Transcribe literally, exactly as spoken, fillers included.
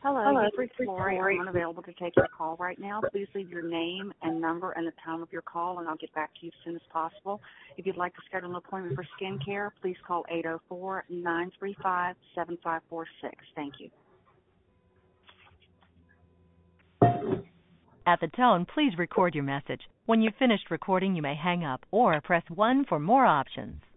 Hello, Hello, you've reached this is Lori. I'm Lori. unavailable to take your call right now. Please leave your name and number and the time of your call, and I'll get back to you as soon as possible. If you'd like to schedule an appointment for skincare, please call eight oh four, nine three five, seven five four six. Thank you. At the tone, please record your message. When you've finished recording, you may hang up or press one for more options.